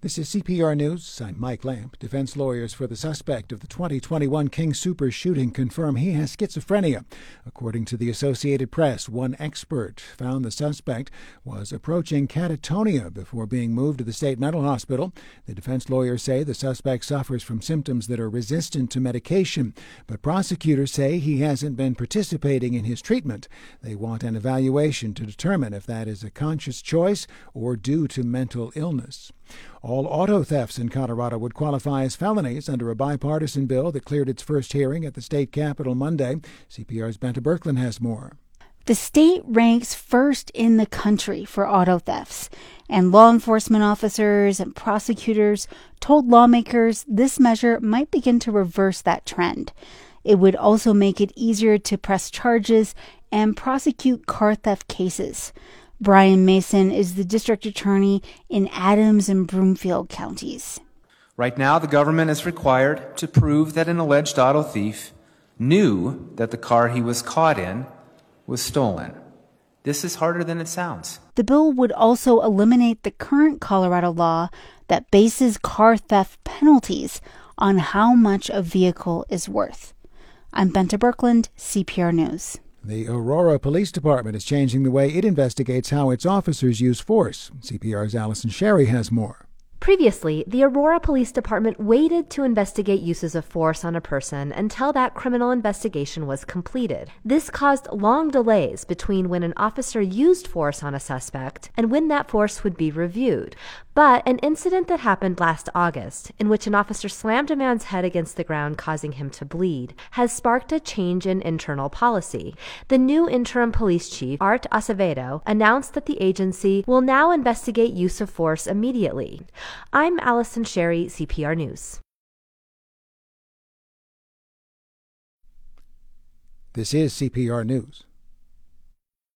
This is CPR News. I'm Mike Lamp. Defense lawyers for the suspect of the 2021 King Soopers shooting confirm he has schizophrenia. According to the Associated Press, one expert found the suspect was approaching catatonia before being moved to the state mental hospital. The defense lawyers say the suspect suffers from symptoms that are resistant to medication, but prosecutors say he hasn't been participating in his treatment. They want an evaluation to determine if that is a conscious choice or due to mental illness. All auto thefts in Colorado would qualify as felonies under a bipartisan bill that cleared its first hearing at the state capitol Monday. CPR's Benta Birkeland has more. The state ranks first in the country for auto thefts, and law enforcement officers and prosecutors told lawmakers this measure might begin to reverse that trend. It would also make it easier to press charges and prosecute car theft cases. Brian Mason is the district attorney in Adams and Broomfield counties. Right now, the government is required to prove that an alleged auto thief knew that the car he was caught in was stolen. This is harder than it sounds. The bill would also eliminate the current Colorado law that bases car theft penalties on how much a vehicle is worth. I'm Benta Birkeland, CPR News. The Aurora Police Department is changing the way it investigates how its officers use force. CPR's Allison Sherry has more. Previously, the Aurora Police Department waited to investigate uses of force on a person until that criminal investigation was completed. This caused long delays between when an officer used force on a suspect and when that force would be reviewed. But an incident that happened last August, in which an officer slammed a man's head against the ground, causing him to bleed, has sparked a change in internal policy. The new interim police chief, Art Acevedo, announced that the agency will now investigate use of force immediately. I'm Allison Sherry, CPR News. This is CPR News.